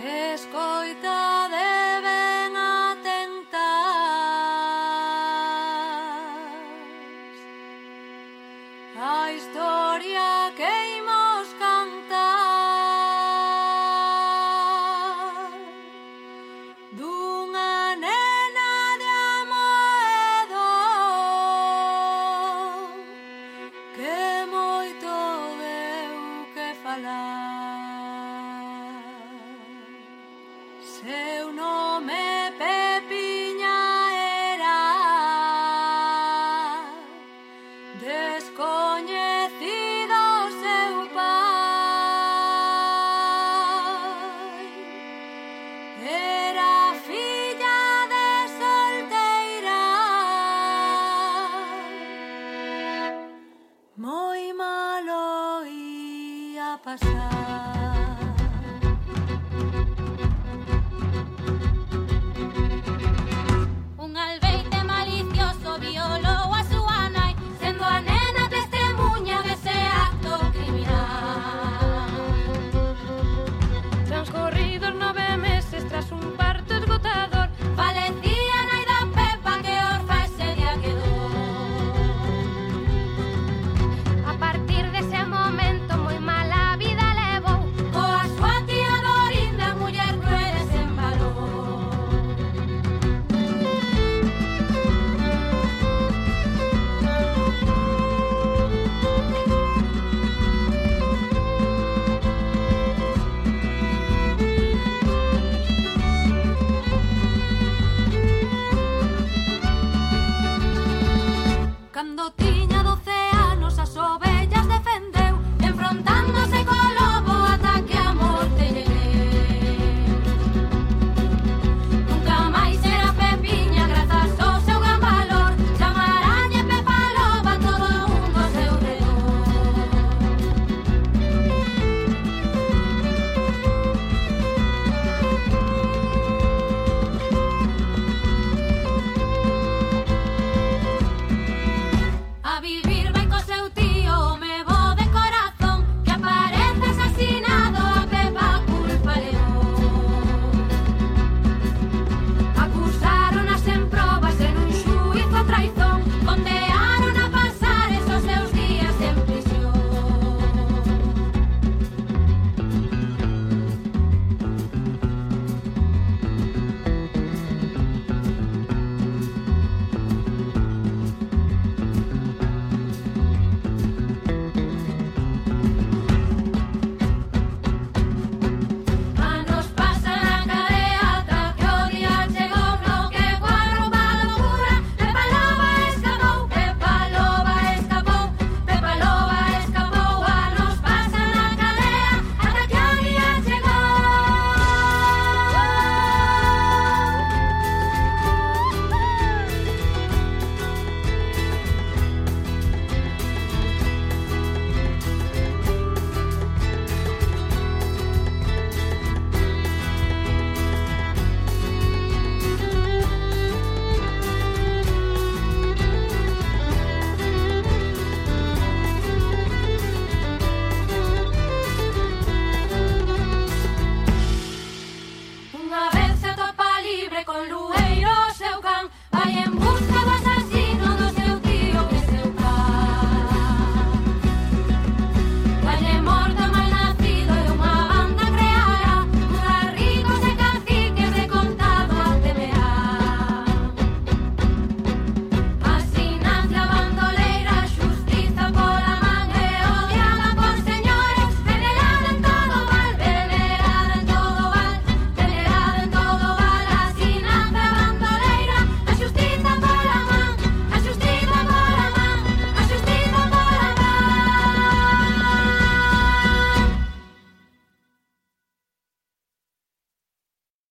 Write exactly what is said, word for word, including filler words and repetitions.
Escoitade ben atentas a historia que imos cantar dunha nena de Amoedo que moito deu que falar. Seu nome Pepiña era descoñecido seu pai. Era filla de solteira, moi malo ia pasar. Un albeite malicioso violou a súa nai, sendo a nena testemunha dese acto criminal. Transcorridos nove meses tras un parto esgotador, Falecía a nai da Pepa que orfa ese día quedou. a partir dese momento moi mala vida levou. Coa súa tía Dorinda, muller cruel e sen valor. Cando tiña doce anos a sobe